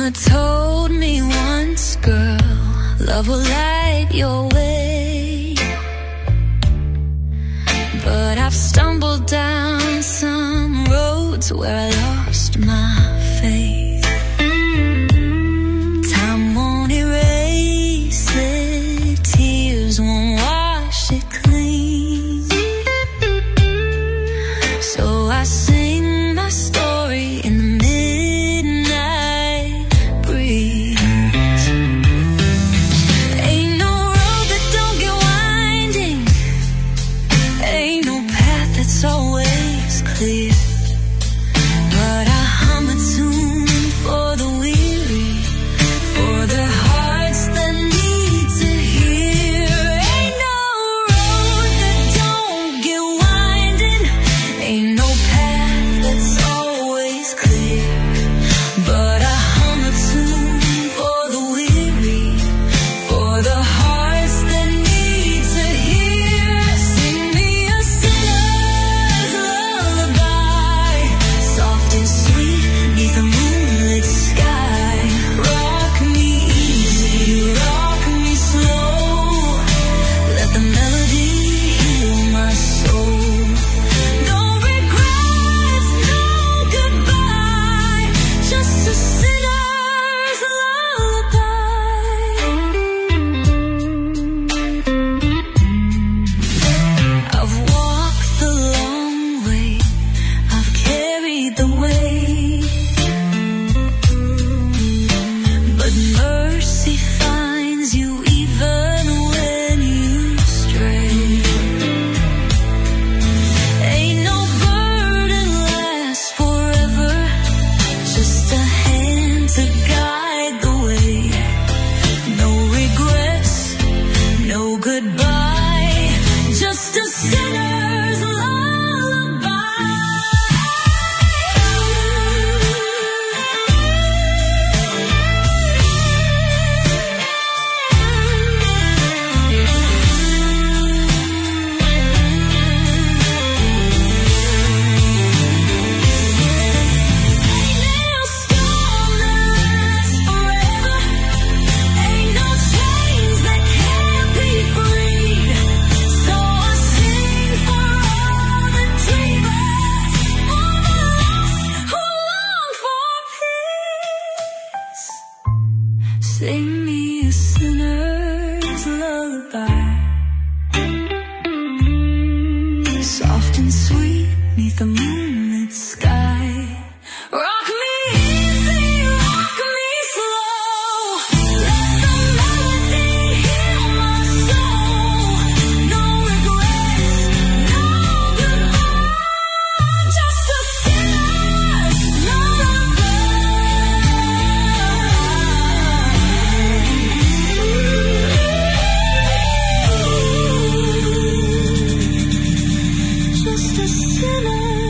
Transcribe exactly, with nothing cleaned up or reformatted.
Mama told me once, girl, love will light your way. But I've stumbled down some roads where I lost my faith. Time won't erase it, tears won't wash it clean. So I sing my story in the midnight breeze. Ain't no road that don't get winding, ain't no path that's always clear. But I hum a tune for the weary, for the hearts that need to hear. Ain't no road that don't get winding, ain't no path that's always clear. But I hum a tune for the weary, for the hearts that need to hear. Sing me a sinner's lullaby, soft and sweet beneath the moonlit sky. Rock me easy, rock me slow, let the melody heal my soul. No regrets, no goodbye, just a sinner's lullaby. I've walked the long way, I've carried the weight, but mercy finds you even when you stray. Ain't no burden lasts forever, just a hand to guide the way. No regrets, no goodbye, just a sinner's lullaby. Ain't no storm that lasts forever, ain't no chains that can't be freed. So I sing for all the dreamers, for the lost who long for peace. Sing me a sinner's lullaby, soft and sweet neath the moonlit sky. Rock me easy, rock me slow, let the melody heal my soul. No regrets, no goodbye, just a sinner's lullaby. Just a sinner's